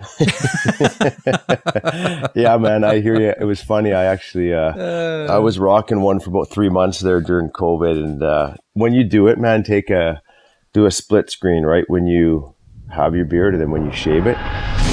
Yeah, man, I hear you. It was funny. I actually, I was rocking one for about 3 months there during COVID. And when you do it, man, do a split screen, right? When you have your beard and then when you shave it.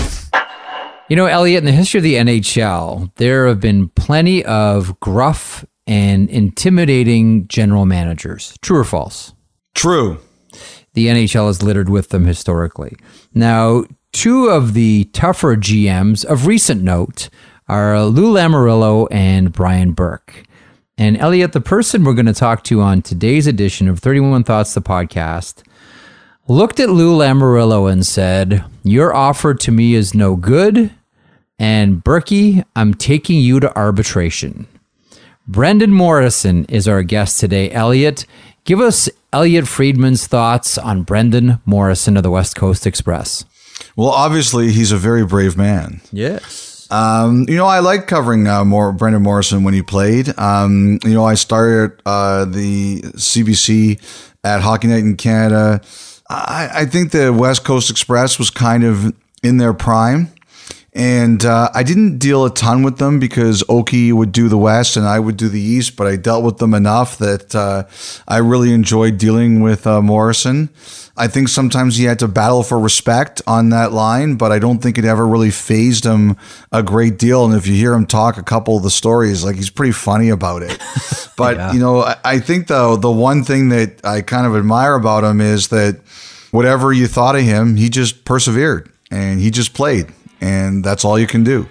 You know, Elliot, in the history of the NHL, there have been plenty of gruff and intimidating general managers. True or false? True. The NHL is littered with them historically. Now, two of the tougher GMs of recent note are Lou Lamoriello and Brian Burke. And Elliot, the person we're going to talk to on today's edition of 31 Thoughts, the podcast, looked at Lou Lamoriello and said, "Your offer to me is no good. And Berkey, I'm taking you to arbitration." Brendan Morrison is our guest today. Elliot, give us Elliot Friedman's thoughts on Brendan Morrison of the West Coast Express. Well, obviously, he's a very brave man. Yes. I like covering Brendan Morrison when he played. I started the CBC at Hockey Night in Canada. I think the West Coast Express was kind of in their prime. And I didn't deal a ton with them because Oki would do the West and I would do the East, but I dealt with them enough that I really enjoyed dealing with Morrison. I think sometimes he had to battle for respect on that line, but I don't think it ever really fazed him a great deal. And if you hear him talk a couple of the stories, like he's pretty funny about it. But, yeah. I think though, the one thing that I kind of admire about him is that whatever you thought of him, he just persevered and he just played. And that's all you can do.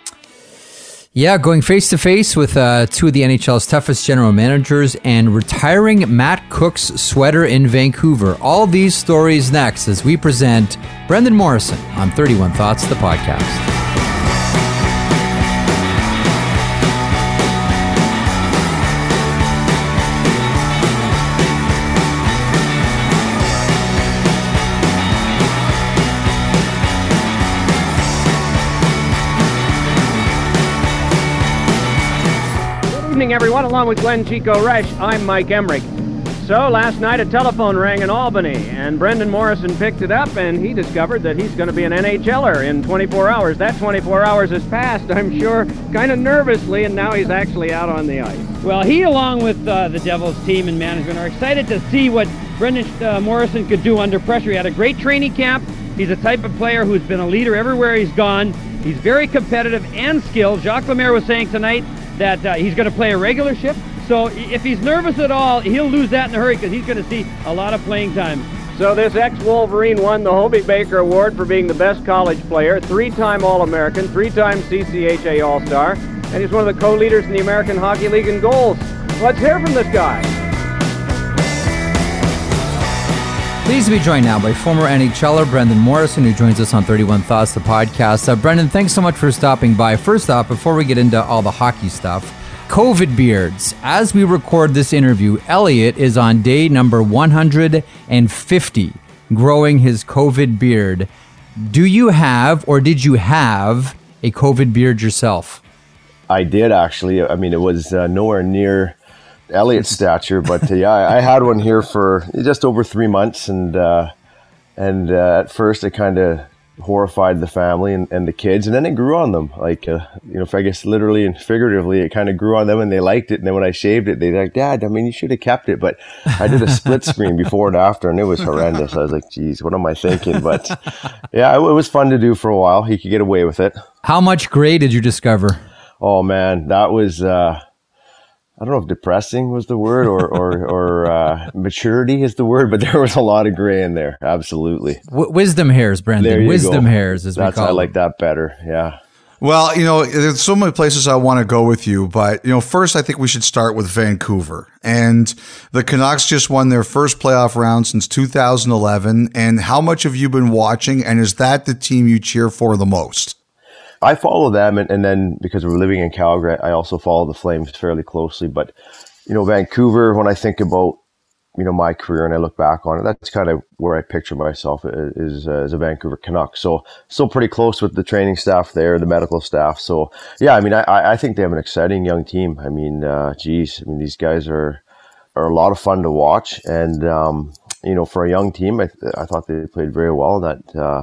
Yeah, going face-to-face with two of the NHL's toughest general managers and retiring Matt Cook's sweater in Vancouver. All these stories next as we present Brendan Morrison on 31 Thoughts, the podcast. Good evening, everyone. Along with Glenn Chico Resch, I'm Mike Emmerich. So last night a telephone rang in Albany, and Brendan Morrison picked it up, and he discovered that he's going to be an NHLer in 24 hours. That 24 hours has passed, I'm sure, kind of nervously, and now he's actually out on the ice. Well, he, along with the Devils team and management, are excited to see what Brendan Morrison could do under pressure. He had a great training camp. He's a type of player who's been a leader everywhere he's gone. He's very competitive and skilled. Jacques Lemaire was saying tonight that he's going to play a regular shift. So if he's nervous at all, he'll lose that in a hurry because he's going to see a lot of playing time. So this ex-Wolverine won the Hobie Baker Award for being the best college player, 3-time All-American, 3-time CCHA All-Star, and he's one of the co-leaders in the American Hockey League in goals. Let's hear from this guy. Pleased to be joined now by former NHLer Brendan Morrison, who joins us on 31 Thoughts, the podcast. Brendan, thanks so much for stopping by. First off, before we get into all the hockey stuff, COVID beards. As we record this interview, Elliot is on day number 150 growing his COVID beard. Do you have, or did you have, a COVID beard yourself? I did, actually. I mean, it was nowhere near Elliot's stature, but yeah, I had one here for just over 3 months, and at first it kind of horrified the family and the kids, and then it grew on them. Like I guess literally and figuratively, it kind of grew on them, and they liked it. And then when I shaved it, they're like, "Dad, I mean, you should have kept it." But I did a split screen before and after, and it was horrendous. I was like, "Geez, what am I thinking?" But yeah, it was fun to do for a while. He could get away with it. How much gray did you discover? Oh man, that was. I don't know if depressing was the word or maturity is the word, but there was a lot of gray in there. Absolutely. Wisdom hairs, Brendan. Wisdom hairs, as we call I like that better. Yeah. Well, there's so many places I want to go with you, but, first I think we should start with Vancouver. And the Canucks just won their first playoff round since 2011. And how much have you been watching? And is that the team you cheer for the most? I follow them, and then because we're living in Calgary, I also follow the Flames fairly closely. But, Vancouver, when I think about, my career and I look back on it, that's kind of where I picture myself is as a Vancouver Canuck. So still pretty close with the training staff there, the medical staff. So, yeah, I mean, I think they have an exciting young team. I mean, these guys are a lot of fun to watch. And, for a young team, I thought they played very well. That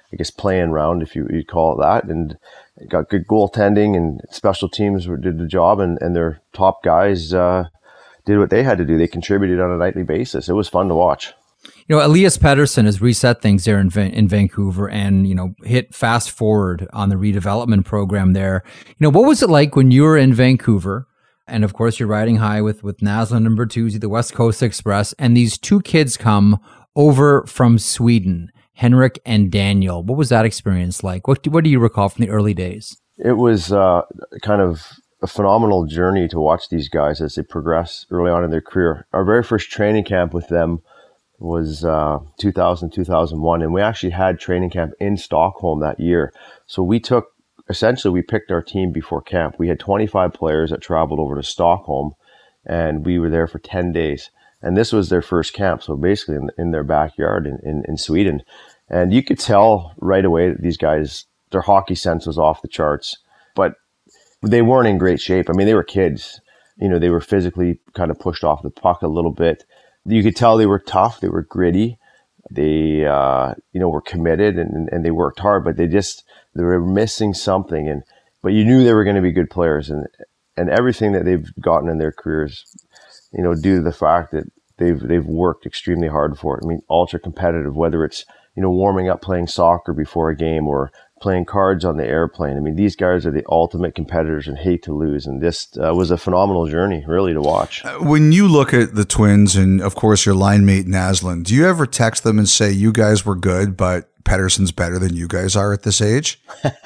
I guess, playing round, if you'd call it that, and got good goaltending, and special teams did the job, and their top guys did what they had to do. They contributed on a nightly basis. It was fun to watch. Elias Pettersson has reset things there in Vancouver and, hit fast forward on the redevelopment program there. What was it like when you were in Vancouver? And of course, you're riding high with Naslund and Bertuzzi, the West Coast Express, and these two kids come over from Sweden, Henrik and Daniel. What was that experience like? What do you recall from the early days? It was kind of a phenomenal journey to watch these guys as they progress early on in their career. Our very first training camp with them was 2000, 2001, and we actually had training camp in Stockholm that year. So we picked our team before camp. We had 25 players that traveled over to Stockholm, and we were there for 10 days. And this was their first camp, so basically in their backyard in Sweden. And you could tell right away that these guys, their hockey sense was off the charts, but they weren't in great shape. I mean, they were kids. They were physically kind of pushed off the puck a little bit. You could tell they were tough, they were gritty, they were committed and they worked hard, but they were missing something. But you knew they were going to be good players, and everything that they've gotten in their careers, due to the fact that they've worked extremely hard for it. I mean, ultra competitive, whether it's warming up playing soccer before a game or playing cards on the airplane. I mean, these guys are the ultimate competitors and hate to lose. And this was a phenomenal journey, really, to watch. When you look at the Twins and, of course, your line mate Naslund, do you ever text them and say, you guys were good, but Pettersson's better than you guys are at this age?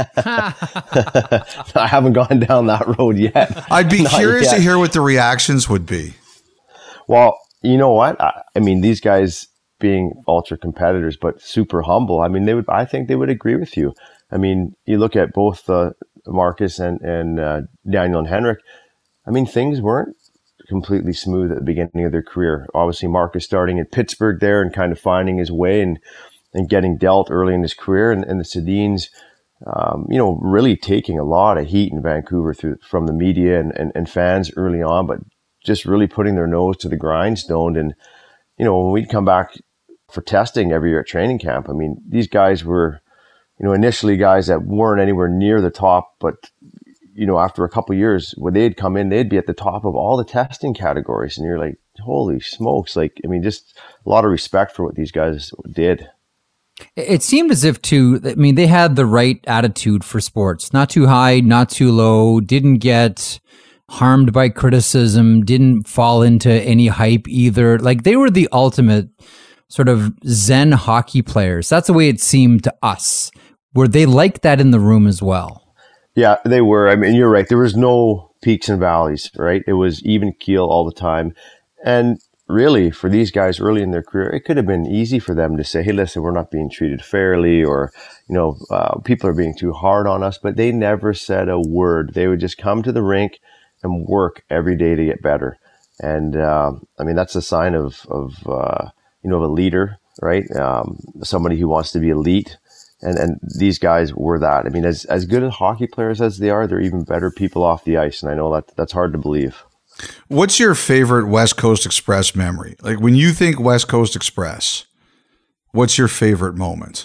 I haven't gone down that road yet. I'd be curious to hear what the reactions would be. Well, you know what? I mean, these guys being ultra competitors, but super humble. I mean, I think they would agree with you. I mean, you look at both Marcus and Daniel and Henrik. I mean, things weren't completely smooth at the beginning of their career. Obviously, Marcus starting in Pittsburgh there and kind of finding his way and getting dealt early in his career, and the Sedins, really taking a lot of heat in Vancouver from the media and fans early on, but just really putting their nose to the grindstone. And when we'd come back for testing every year at training camp, I mean, these guys were initially guys that weren't anywhere near the top, but, after a couple of years, when they'd come in, they'd be at the top of all the testing categories. And you're like, holy smokes. Just a lot of respect for what these guys did. It seemed as if they had the right attitude for sports. Not too high, not too low, didn't get harmed by criticism, didn't fall into any hype either. They were the ultimate sort of Zen hockey players. That's the way it seemed to us. Were they like that in the room as well? Yeah, they were. I mean, you're right. There was no peaks and valleys, right? It was even keel all the time. And really, for these guys early in their career, it could have been easy for them to say, hey, listen, we're not being treated fairly, or, people are being too hard on us. But they never said a word. They would just come to the rink and work every day to get better. And, that's a sign of a leader, right? Somebody who wants to be elite. And these guys were that. I mean, as good as hockey players as they are, they're even better people off the ice. And I know that's hard to believe. What's your favorite West Coast Express memory? When you think West Coast Express, what's your favorite moment?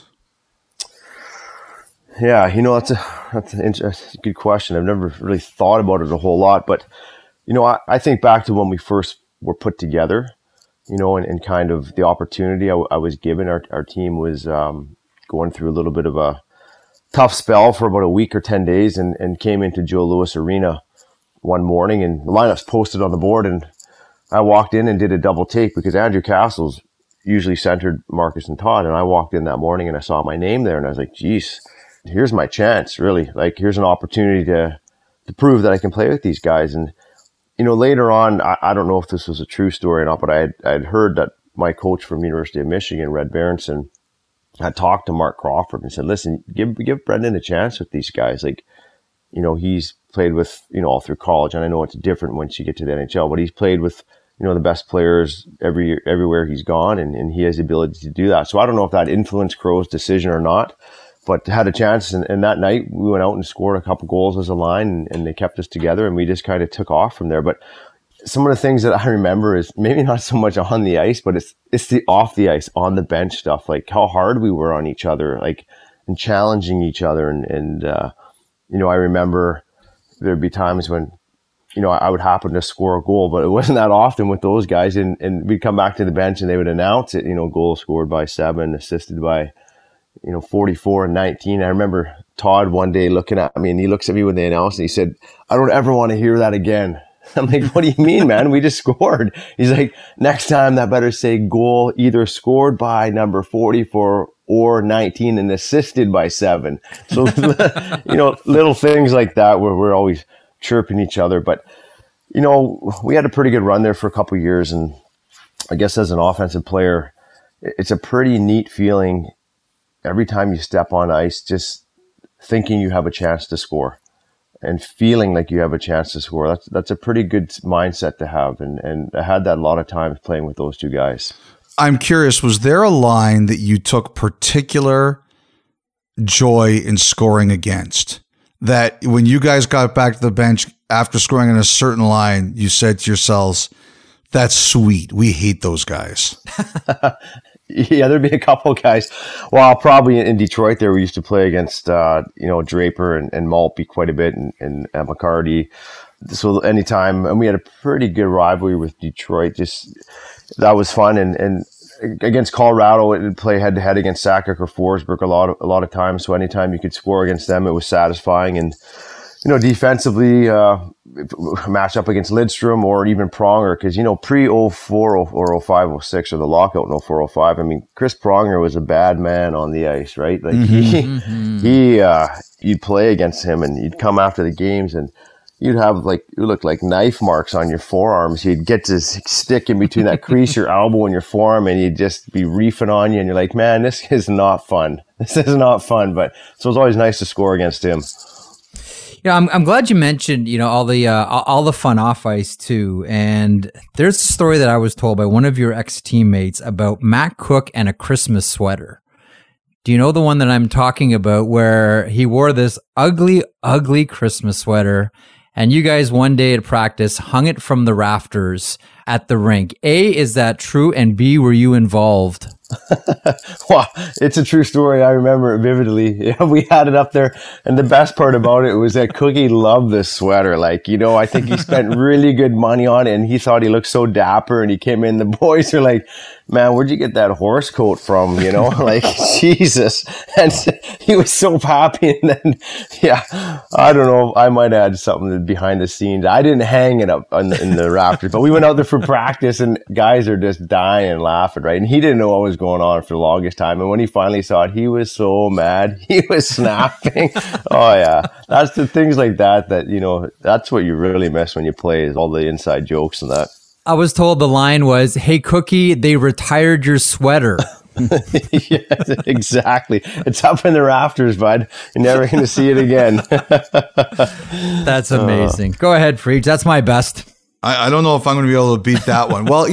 Yeah, that's a good question. I've never really thought about it a whole lot, but I think back to when we first were put together, and kind of the opportunity I was given. Our team was going through a little bit of a tough spell for about a week or 10 days, and came into Joe Louis Arena one morning, and the lineup's posted on the board, and I walked in and did a double take because Andrew Castles usually centered Marcus and Todd, and I walked in that morning and I saw my name there, and I was like, geez, here's my chance, really. Here's an opportunity to prove that I can play with these guys. And later on, I don't know if this was a true story or not, but I had heard that my coach from University of Michigan, Red Berenson, had talked to Mark Crawford and said, listen, give Brendan a chance with these guys. He's played with, all through college, and I know it's different once you get to the NHL, but he's played with, the best players everywhere he's gone, and he has the ability to do that. So I don't know if that influenced Crow's decision or not, but had a chance. And that night we went out and scored a couple goals as a line, and they kept us together, and we just kind of took off from there. But some of the things that I remember is maybe not so much on the ice, but it's the off the ice, on the bench stuff, how hard we were on each other. and challenging each other. And I remember there'd be times when, I would happen to score a goal, but it wasn't that often with those guys. And we'd come back to the bench and they would announce it, goal scored by 7, assisted by, 44 and 19. I remember Todd one day looking at me, and he looks at me when they announced it. He said, "I don't ever want to hear that again." I'm like, "What do you mean, man? We just scored." He's like, "Next time that better say goal either scored by number 44 or 19 and assisted by 7. So, little things like that where we're always chirping each other. But, we had a pretty good run there for a couple of years. And I guess as an offensive player, it's a pretty neat feeling every time you step on ice, just thinking you have a chance to score and feeling like you have a chance to score. That's a pretty good mindset to have. And I had that a lot of times playing with those two guys. I'm curious, was there a line that you took particular joy in scoring against? That when you guys got back to the bench after scoring on a certain line, you said to yourselves, "That's sweet. We hate those guys." Yeah, there'd be a couple of guys. Well, probably in Detroit there, we used to play against, Draper and Maltby quite a bit and McCarty. So anytime, and we had a pretty good rivalry with Detroit. Just that was fun. And against Colorado, it would play head to head against Sakic or Forsberg a lot of times. So anytime you could score against them, it was satisfying. And defensively, match up against Lidstrom or even Pronger, because pre-04 or 05, 06 or the lockout in 04, 05, I mean, Chris Pronger was a bad man on the ice, right? Like you'd play against him and you'd come after the games and you'd have you look like knife marks on your forearms. You'd get to stick in between that crease, your elbow and your forearm, and you'd just be reefing on you. And you're like, man, this is not fun. This is not fun. But so it's always nice to score against him. Yeah, I'm glad you mentioned, all the fun off ice too. And there's a story that I was told by one of your ex-teammates about Matt Cook and a Christmas sweater. Do you know the one that I'm talking about, where he wore this ugly, ugly Christmas sweater, and you guys one day at practice hung it from the rafters at the rink? A, is that true? And B, were you involved? Well, it's a true story. I remember it vividly. Yeah, we had it up there. And the best part about it was that Cookie loved this sweater. I think he spent really good money on it, and he thought he looked so dapper, and he came in. The boys are like, "Man, where'd you get that horse coat from?" Jesus. And he was so happy. And then, I don't know. I might add something behind the scenes. I didn't hang it up in the rafters, but we went out there for practice, and guys are just dying and laughing, right? And he didn't know what was going on for the longest time. And when he finally saw it, he was so mad. He was snapping. Oh, yeah. That's the things like that, that's what you really miss when you play, is all the inside jokes and that. I was told the line was, "Hey, Cookie, they retired your sweater." Yeah, exactly. It's up in the rafters, bud. You're never going to see it again. That's amazing. Go ahead, Freach. That's my best. I don't know if I'm going to be able to beat that one. Well,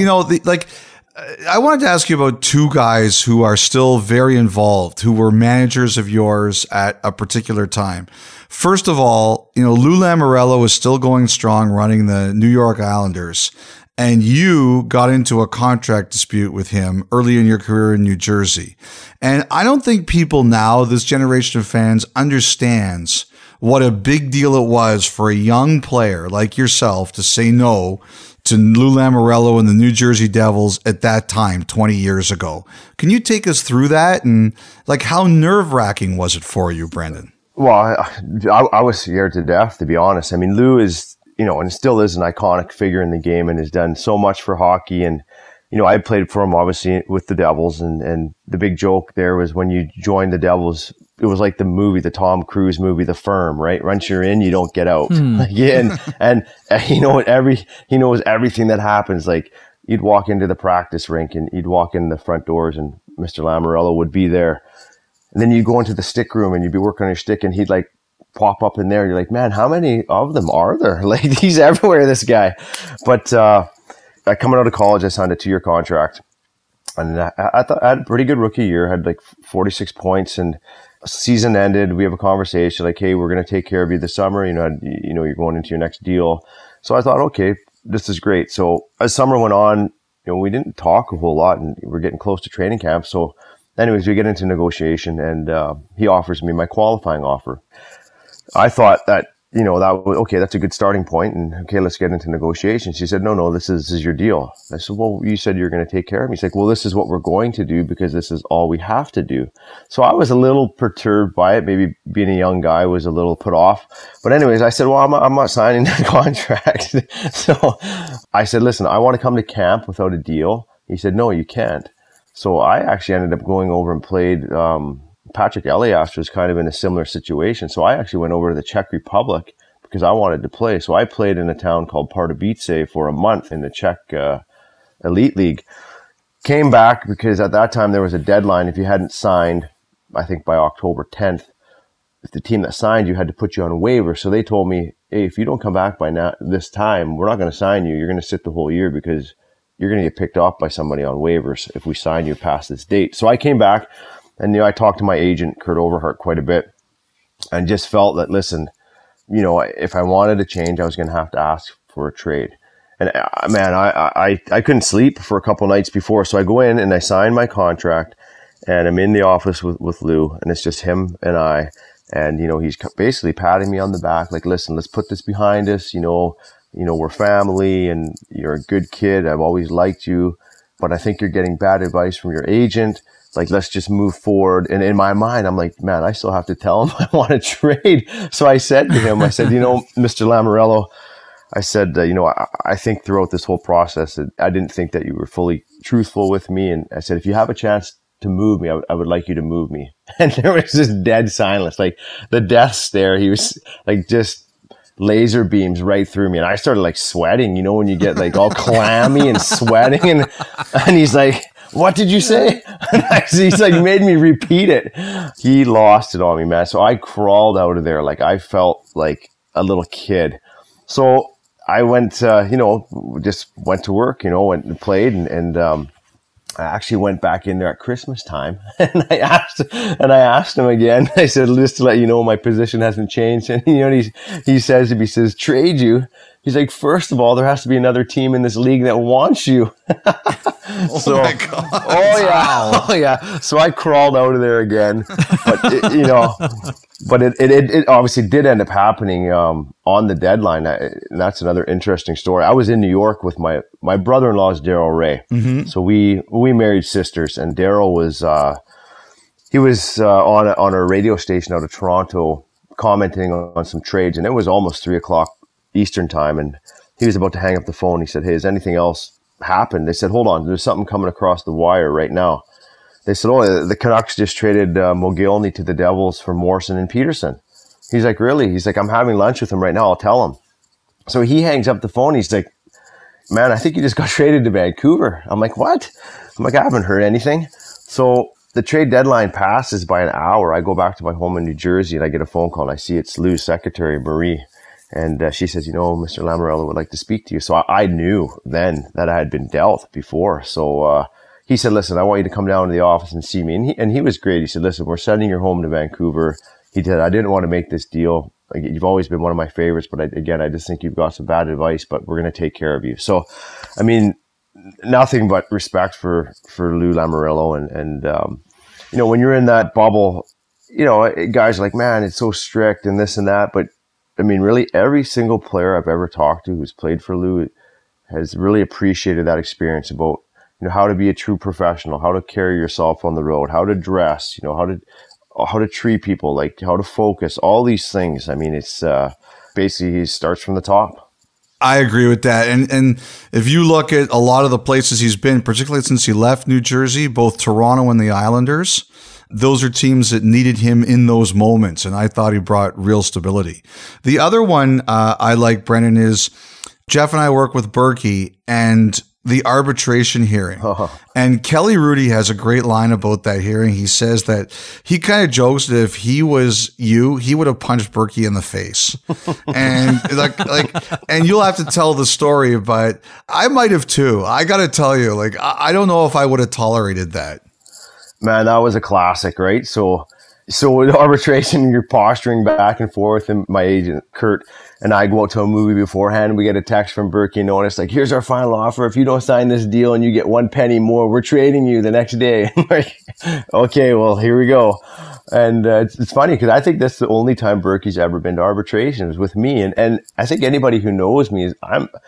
I wanted to ask you about two guys who are still very involved, who were managers of yours at a particular time. First of all, Lou Lamoriello is still going strong running the New York Islanders. And you got into a contract dispute with him early in your career in New Jersey. And I don't think people now, this generation of fans, understands what a big deal it was for a young player like yourself to say no to Lou Lamoriello and the New Jersey Devils at that time, 20 years ago. Can you take us through that? And how nerve-wracking was it for you, Brendan? Well, I was scared to death, to be honest. I mean, Lou is, and still is an iconic figure in the game and has done so much for hockey. And, I played for him, obviously, with the Devils. And the big joke there was when you joined the Devils, it was like the movie, the Tom Cruise movie, The Firm, right? Once you're in, you don't get out. And he knows everything that happens. You'd walk into the practice rink and you'd walk in the front doors and Mr. Lamoriello would be there. And then you'd go into the stick room and you'd be working on your stick and he'd pop up in there. You're like, man, how many of them are there? He's everywhere, this guy. But coming out of college, I signed a 2-year contract. And I thought I had a pretty good rookie year. I had 46 points, and season ended. We have a conversation hey, we're going to take care of you this summer. You're going into your next deal. So I thought, okay, this is great. So as summer went on, we didn't talk a whole lot, and we're getting close to training camp. So anyways, we get into negotiation, and he offers me my qualifying offer. I thought that, that's a good starting point, and okay, let's get into negotiations. She said, no, this is your deal. I said, well, you said you're going to take care of me. He's like, well, this is what we're going to do because this is all we have to do. So I was a little perturbed by it. Maybe being a young guy was a little put off. But anyways, I said, well, I'm not signing that contract. So I said, listen, I want to come to camp without a deal. He said, no, you can't. So I actually ended up going over and played. Patrick Elias was kind of in a similar situation. So I actually went over to the Czech Republic because I wanted to play. So I played in a town called Pardubice for a month in the Czech Elite League. Came back because at that time there was a deadline. If you hadn't signed, I think by October 10th, if the team that signed you had to put you on a waiver. So they told me, hey, if you don't come back by now, this time, we're not going to sign you. You're going to sit the whole year because you're going to get picked off by somebody on waivers if we sign you past this date. So I came back. And, I talked to my agent, Kurt Overhart, quite a bit and just felt that, listen, if I wanted to change, I was going to have to ask for a trade. And, man, I couldn't sleep for a couple nights before. So I go in and I sign my contract and I'm in the office with Lou, and it's just him and I. And, he's basically patting me on the back like, listen, let's put this behind us. We're family and you're a good kid. I've always liked you, but I think you're getting bad advice from your agent. Like, let's just move forward. And in my mind, I'm like, man, I still have to tell him I want to trade. So I said to him, Mr. Lamoriello, I said, I think throughout this whole process, I didn't think that you were fully truthful with me. And I said, if you have a chance to move me, I would like you to move me. And there was this dead silence, like the death stare. He was like just laser beams right through me. And I started like sweating, when you get like all clammy and sweating. And he's like, what did you say? He's like made me repeat it. He lost it on me, man. So I crawled out of there. Like I felt like a little kid. So I went, just went to work, went and played. And I actually went back in there at Christmas time and I asked him again. I said, just to let you know, my position hasn't changed. And, he says, trade you. He's like, first of all, there has to be another team in this league that wants you. Oh my God. Oh yeah. So I crawled out of there again, but it obviously did end up happening on the deadline. And that's another interesting story. I was in New York with my brother-in-law is Daryl Ray. Mm-hmm. So we married sisters, and Daryl was he was on a radio station out of Toronto commenting on some trades, and it was almost 3:00 Eastern time, and he was about to hang up the phone. He said, hey, has anything else happened? They said, hold on, there's something coming across the wire right now. They said, oh, the Canucks just traded Mogilny to the Devils for Morrison and Peterson. He's like, really? He's like, I'm having lunch with him right now. I'll tell him. So he hangs up the phone. He's like, man, I think you just got traded to Vancouver. I'm like, what? I'm like, I haven't heard anything. So the trade deadline passes by an hour. I go back to my home in New Jersey and I get a phone call and I see it's Lou's secretary, Marie. And she says, Mr. Lamoriello would like to speak to you. So I knew then that I had been dealt before. So he said, listen, I want you to come down to the office and see me. And he was great. He said, listen, we're sending your home to Vancouver. He said, I didn't want to make this deal. Like, you've always been one of my favorites, but I just think you've got some bad advice, but we're going to take care of you. So, I mean, nothing but respect for Lou Lamoriello. And when you're in that bubble, guys are like, man, it's so strict and this and that. But I mean, really, every single player I've ever talked to who's played for Lou has really appreciated that experience about, how to be a true professional, how to carry yourself on the road, how to dress, how to treat people, like how to focus, all these things. I mean, it's basically he starts from the top. I agree with that. And if you look at a lot of the places he's been, particularly since he left New Jersey, both Toronto and the Islanders, those are teams that needed him in those moments. And I thought he brought real stability. The other one I like, Brendan, is Jeff and I work with Berkey and the arbitration hearing. Oh. And Kelly Rudy has a great line about that hearing. He says that he kind of jokes that if he was you, he would have punched Berkey in the face. And and you'll have to tell the story, but I might have too. I got to tell you, I don't know if I would have tolerated that. Man, that was a classic, right? So So with arbitration, you're posturing back and forth, and my agent, Kurt, and I go out to a movie beforehand. We get a text from Berkey and it's like, here's our final offer. If you don't sign this deal and you get 1 penny more, we're trading you the next day. I'm like, okay, well, here we go. And it's funny because I think that's the only time Berkey's ever been to arbitration is with me. And I think anybody who knows me is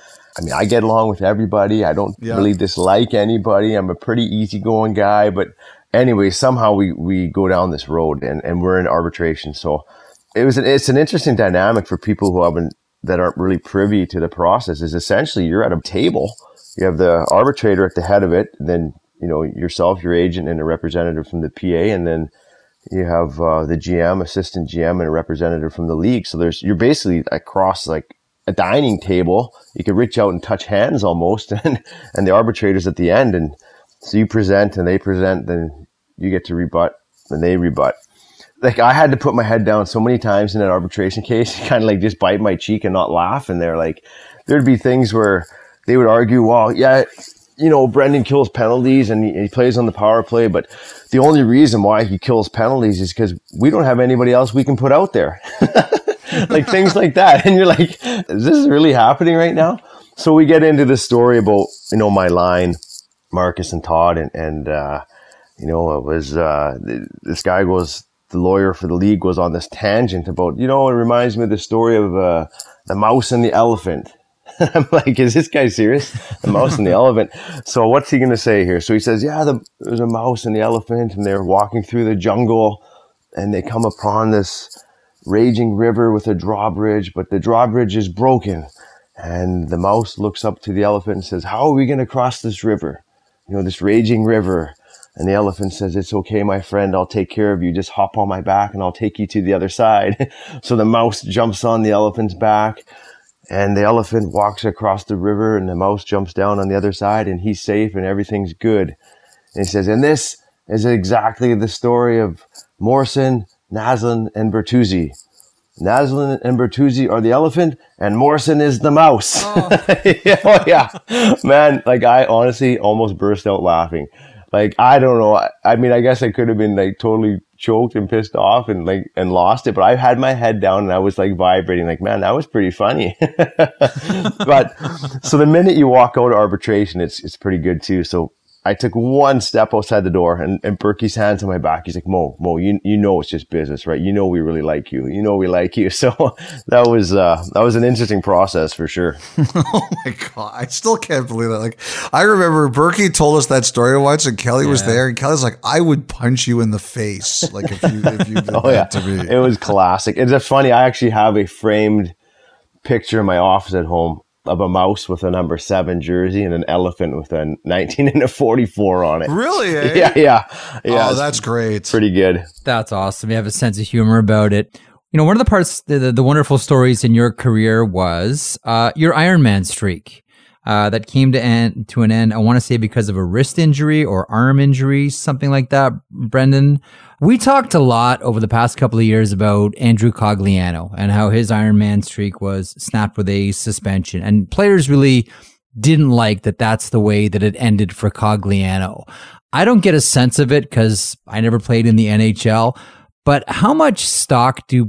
I get along with everybody. I don't really dislike anybody. I'm a pretty easygoing guy, but anyway, somehow we go down this road and we're in arbitration. So it's an interesting dynamic for people that aren't really privy to the process. Is essentially you're at a table. You have the arbitrator at the head of it, then yourself, your agent, and a representative from the PA, and then you have the GM, assistant GM, and a representative from the league. So you're basically across like a dining table. You could reach out and touch hands almost, and the arbitrator's at the end, and so you present and they present, then you get to rebut and they rebut. Like I had to put my head down so many times in an arbitration case, kind of like just bite my cheek and not laugh. And there'd be things where they would argue, well, yeah, Brendan kills penalties and he plays on the power play, but the only reason why he kills penalties is because we don't have anybody else we can put out there. Like things like that. And you're like, is this really happening right now? So we get into the story about, my line, Marcus and Todd, and it was this guy the lawyer for the league goes on this tangent about, it reminds me of the story of the mouse and the elephant. I'm like, is this guy serious? The mouse and the elephant. So what's he going to say here? So he says, yeah, there's a mouse and the elephant, and they're walking through the jungle, and they come upon this raging river with a drawbridge, but the drawbridge is broken. And the mouse looks up to the elephant and says, how are we going to cross this river? This raging river. And the elephant says, it's okay, my friend, I'll take care of you. Just hop on my back and I'll take you to the other side. So the mouse jumps on the elephant's back, and the elephant walks across the river, and the mouse jumps down on the other side, and he's safe and everything's good. And he says, and this is exactly the story of Morrison, Naslund, and Bertuzzi. Naslund and Bertuzzi are the elephant, and Morrison is the mouse. Oh yeah. Man, like I honestly almost burst out laughing. Like, I don't know. I mean, I guess I could have been like totally choked and pissed off and lost it, but I had my head down and I was like vibrating like, man, that was pretty funny. But so the minute you walk out of arbitration, it's pretty good too. So I took one step outside the door, and Berkey's hands on my back. He's like, Mo, you it's just business, right? We really like you. We like you. So that was an interesting process for sure. Oh my God. I still can't believe that. Like, I remember Berkey told us that story once, and Kelly was there, and Kelly's like, I would punch you in the face. Like if you did that to me. It was classic. It's funny. I actually have a framed picture in my office at home of a mouse with a number 7 jersey and an elephant with a 19 and a 44 on it. Really? Eh? Yeah. Oh, that's great. Pretty good. That's awesome. You have a sense of humor about it. One of the parts, the wonderful stories in your career was your Ironman streak that came to an end, I want to say because of a wrist injury or arm injury, something like that, Brendan. We talked a lot over the past couple of years about Andrew Cogliano and how his Ironman streak was snapped with a suspension. And players really didn't like that that's the way that it ended for Cogliano. I don't get a sense of it because I never played in the NHL. But how much stock did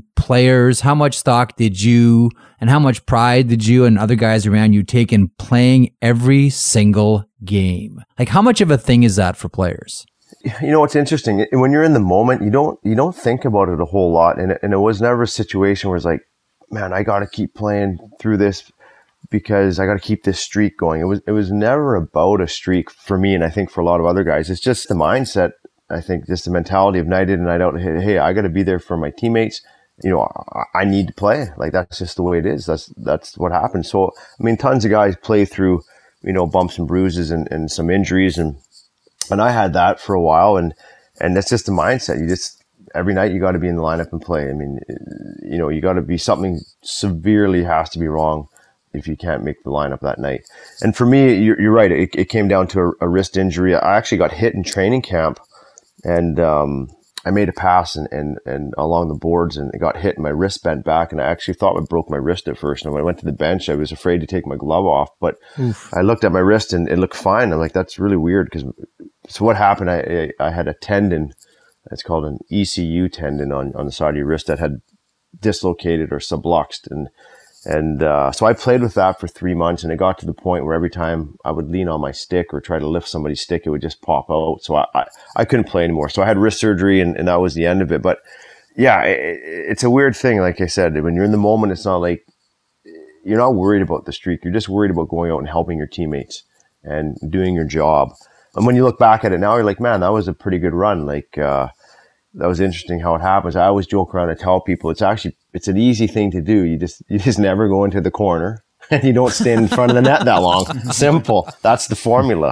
you, and how much pride did you and other guys around you take in playing every single game? Like, how much of a thing is that for players? It's interesting. When you're in the moment, you don't think about it a whole lot. And it was never a situation where it's like, man, I got to keep playing through this because I got to keep this streak going. It was never about a streak for me. And I think for a lot of other guys, it's just the mindset. I think just the mentality of night in and night out. Hey, I got to be there for my teammates. I need to play. Like, that's just the way it is. That's what happens. So, I mean, tons of guys play through, bumps and bruises and some injuries. And I had that for a while. And that's just the mindset. Every night you got to be in the lineup and play. I mean, you got to be, something severely has to be wrong if you can't make the lineup that night. And for me, you're right. It came down to a wrist injury. I actually got hit in training camp. And I made a pass and along the boards, and it got hit and my wrist bent back, and I actually thought I broke my wrist at first. And when I went to the bench, I was afraid to take my glove off, but I looked at my wrist and it looked fine. I'm like, that's really weird. So what happened? I had a tendon it's called an ECU tendon on the side of your wrist that had dislocated or subluxed. And so I played with that for 3 months, and it got to the point where every time I would lean on my stick or try to lift somebody's stick, it would just pop out. So I couldn't play anymore. So I had wrist surgery, and that was the end of it. But yeah, it's a weird thing. Like I said, when you're in the moment, it's not like you're not worried about the streak. You're just worried about going out and helping your teammates and doing your job. And when you look back at it now, you're like, man, that was a pretty good run. Like, that was interesting how it happens. I always joke around and tell people it's an easy thing to do. You just never go into the corner and you don't stand in front of the net that long. Simple. That's the formula.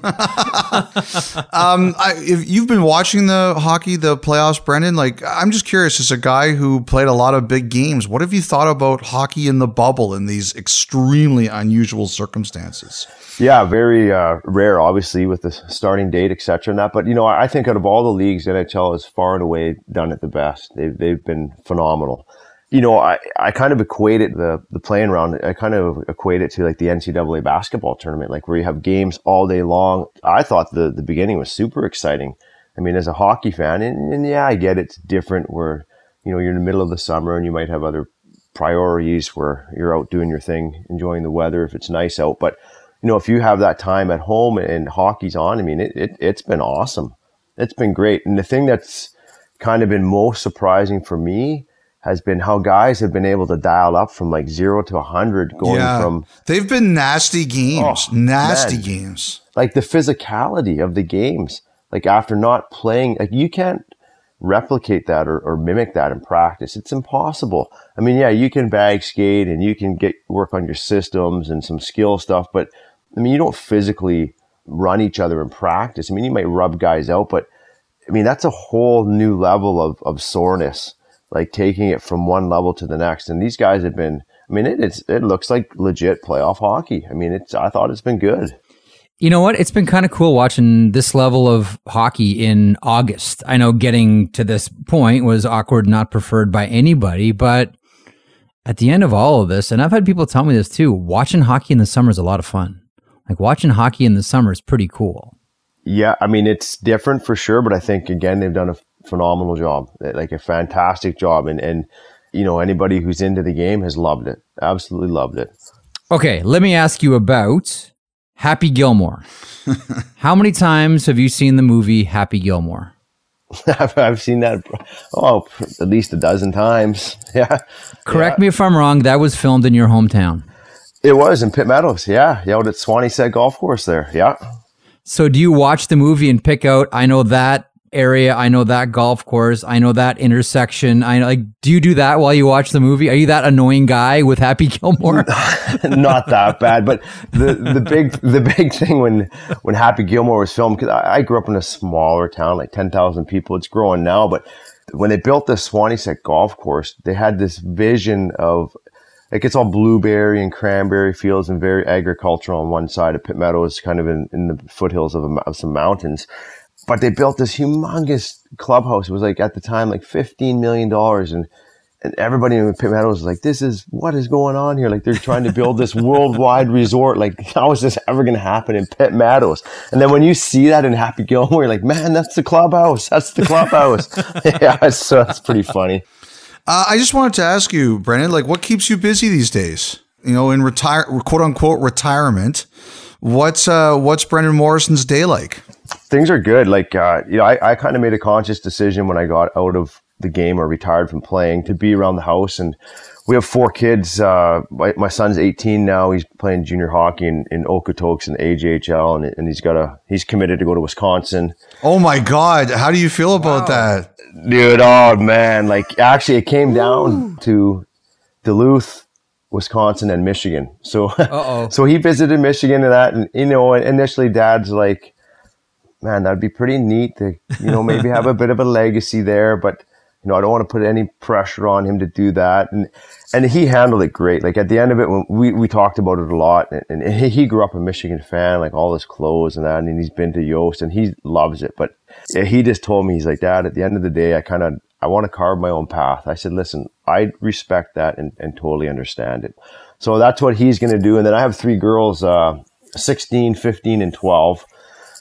If you've been watching the playoffs, Brendan, like, I'm just curious, as a guy who played a lot of big games, what have you thought about hockey in the bubble in these extremely unusual circumstances? Yeah, very rare, obviously, with the starting date, et cetera, and that. But, I think out of all the leagues, NHL has far and away done it the best. They've been phenomenal. I kind of equate it, the playing round, I kind of equate it to like the NCAA basketball tournament, like where you have games all day long. I thought the beginning was super exciting. I mean, as a hockey fan, and yeah, I get it's different where, you're in the middle of the summer and you might have other priorities where you're out doing your thing, enjoying the weather if it's nice out. But, if you have that time at home and hockey's on, I mean, it's been awesome. It's been great. And the thing that's kind of been most surprising for me has been how guys have been able to dial up from like 0 to 100 from... They've been nasty games. Games. Like the physicality of the games. Like after not playing, like you can't replicate that or mimic that in practice. It's impossible. I mean, yeah, you can bag skate and you can work on your systems and some skill stuff, but I mean, you don't physically run each other in practice. I mean, you might rub guys out, but I mean, that's a whole new level of soreness, like taking it from one level to the next. And these guys have been, I mean, it looks like legit playoff hockey. I mean, I thought it's been good. You know what? It's been kind of cool watching this level of hockey in August. I know getting to this point was awkward, not preferred by anybody, but at the end of all of this, and I've had people tell me this too, watching hockey in the summer is a lot of fun. Like watching hockey in the summer is pretty cool. Yeah, I mean, it's different for sure, but I think, again, they've done a phenomenal job, like a fantastic job. And anybody who's into the game has loved it, absolutely loved it. Okay, let me ask you about Happy Gilmore. How many times have you seen the movie Happy Gilmore? I've seen that, at least a dozen times. Yeah. Correct me if I'm wrong, that was filmed in your hometown. It was in Pitt Meadows, yeah. Out at Swanee-Set Golf Course there, yeah. So do you watch the movie and pick out, I know that area, I know that golf course, I know that intersection, do you do that while you watch the movie? Are you that annoying guy with Happy Gilmore? Not that bad, but the big thing when Happy Gilmore was filmed, because I grew up in a smaller town, like 10,000 people, it's growing now, but when they built the Swanee-Set Golf Course, they had this vision of, like, it's all blueberry and cranberry fields and very agricultural on one side of Pitt Meadows, kind of in the foothills of some mountains. But they built this humongous clubhouse. It was like, at the time, like $15 million. And everybody in Pitt Meadows was like, what is going on here? Like, they're trying to build this worldwide resort. Like, how is this ever going to happen in Pitt Meadows? And then when you see that in Happy Gilmore, you're like, man, that's the clubhouse. That's the clubhouse. Yeah, so that's pretty funny. I just wanted to ask you, Brendan, like, what keeps you busy these days? In quote unquote retirement. What's Brendan Morrison's day like? Things are good. Like, I kind of made a conscious decision when I got out of the game or retired from playing to be around the house. And we have 4 kids. My son's 18 now. He's playing junior hockey in Okotoks and AJHL, and he's committed to go to Wisconsin. Oh my God. How do you feel about that? Dude, oh man. Like, actually it came down to Duluth, Wisconsin, and Michigan. So, so he visited Michigan and that, and initially Dad's like, man, that'd be pretty neat to, maybe have a bit of a legacy there, but I don't want to put any pressure on him to do that. And he handled it great. Like, at the end of it, when we talked about it a lot, and he grew up a Michigan fan, like all his clothes and that, and he's been to Yost and he loves it. But he just told me, he's like, Dad, at the end of the day, I want to carve my own path. I said, listen, I respect that and totally understand it. So that's what he's going to do. And then I have 3 girls, 16, 15, and 12.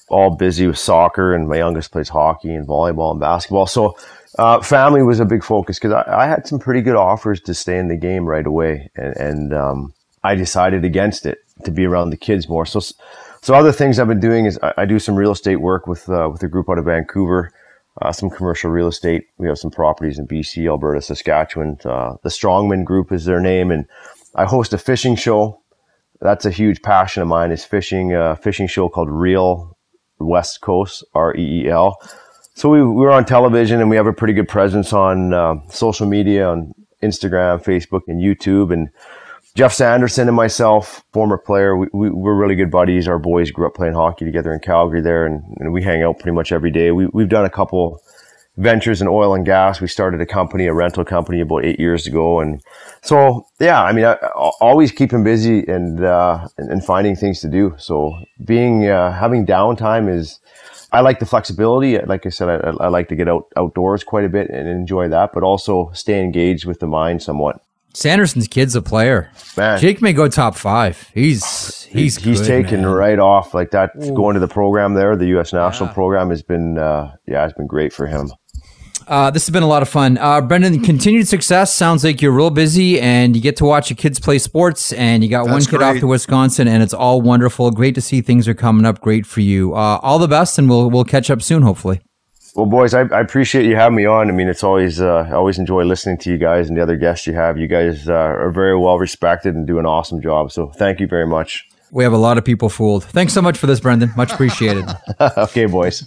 all busy with soccer, and my youngest plays hockey and volleyball and basketball. So family was a big focus because I had some pretty good offers to stay in the game right away. And I decided against it, to be around the kids more. So other things I've been doing is I do some real estate work with a group out of Vancouver, some commercial real estate. We have some properties in BC, Alberta, Saskatchewan. The Strongman Group is their name. And I host a fishing show. That's a huge passion of mine, is fishing, a fishing show called Reel West Coast, REEL. So we were on television, and we have a pretty good presence on social media, on Instagram, Facebook, and YouTube. And Jeff Sanderson and myself, former player, we're really good buddies. Our boys grew up playing hockey together in Calgary there, and we hang out pretty much every day. We've done a couple ventures in oil and gas. We started a rental company about 8 years ago. And so, yeah, I mean, I always keeping busy and finding things to do. So having downtime is, I like the flexibility. Like I said, I like to get outdoors quite a bit and enjoy that, but also stay engaged with the mind somewhat. Sanderson's kid's a player. Man, Jake may go top 5. He's good, taken man. right off like that. Ooh. Going to the program there, the U.S. National program has been, it's been great for him. This has been a lot of fun. Brendan, continued success. Sounds like you're real busy and you get to watch your kids play sports, and you got one kid off to Wisconsin, and it's all wonderful. Great to see things are coming up great for you. All the best, and we'll catch up soon, hopefully. Well, boys, I appreciate you having me on. I mean, it's always, I always enjoy listening to you guys and the other guests you have. You guys are very well respected and do an awesome job. So thank you very much. We have a lot of people fooled. Thanks so much for this, Brendan. Much appreciated. Okay, boys.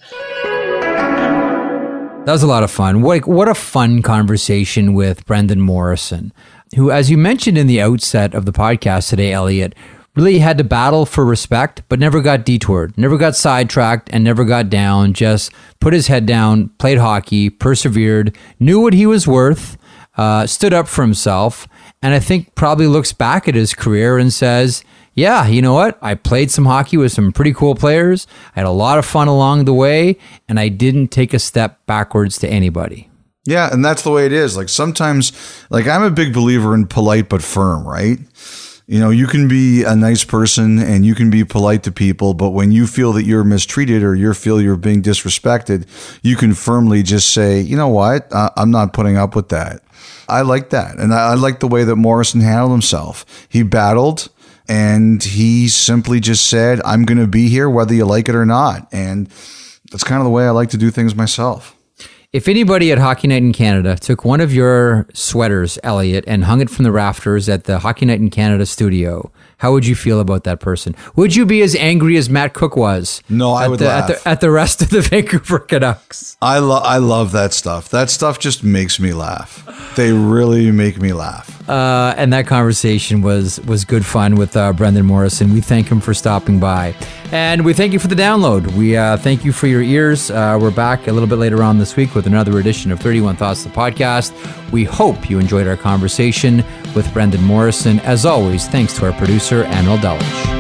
That was a lot of fun. What a fun conversation with Brendan Morrison, who, as you mentioned in the outset of the podcast today, Elliot, really had to battle for respect, but never got detoured, never got sidetracked, and never got down. Just put his head down, played hockey, persevered, knew what he was worth, stood up for himself, and I think probably looks back at his career and says, yeah, you know what? I played some hockey with some pretty cool players. I had a lot of fun along the way, and I didn't take a step backwards to anybody. Yeah, and that's the way it is. Like sometimes, like I'm a big believer in polite but firm, right? You know, you can be a nice person and you can be polite to people, but when you feel that you're mistreated or you feel you're being disrespected, you can firmly just say, you know what? I'm not putting up with that. I like that. And I like the way that Morrison handled himself. He battled. And he simply just said, I'm going to be here whether you like it or not. And that's kind of the way I like to do things myself. If anybody at Hockey Night in Canada took one of your sweaters, Elliot, and hung it from the rafters at the Hockey Night in Canada studio, how would you feel about that person? Would you be as angry as Matt Cook was? No, I would laugh. At the rest of the Vancouver Canucks. I love that stuff. That stuff just makes me laugh. They really make me laugh. And that conversation was good fun with Brendan Morrison. We thank him for stopping by. And we thank you for the download. We thank you for your ears. We're back a little bit later on this week with another edition of 31 Thoughts, the podcast. We hope you enjoyed our conversation with Brendan Morrison. As always, thanks to our producer, Amal Dulwich.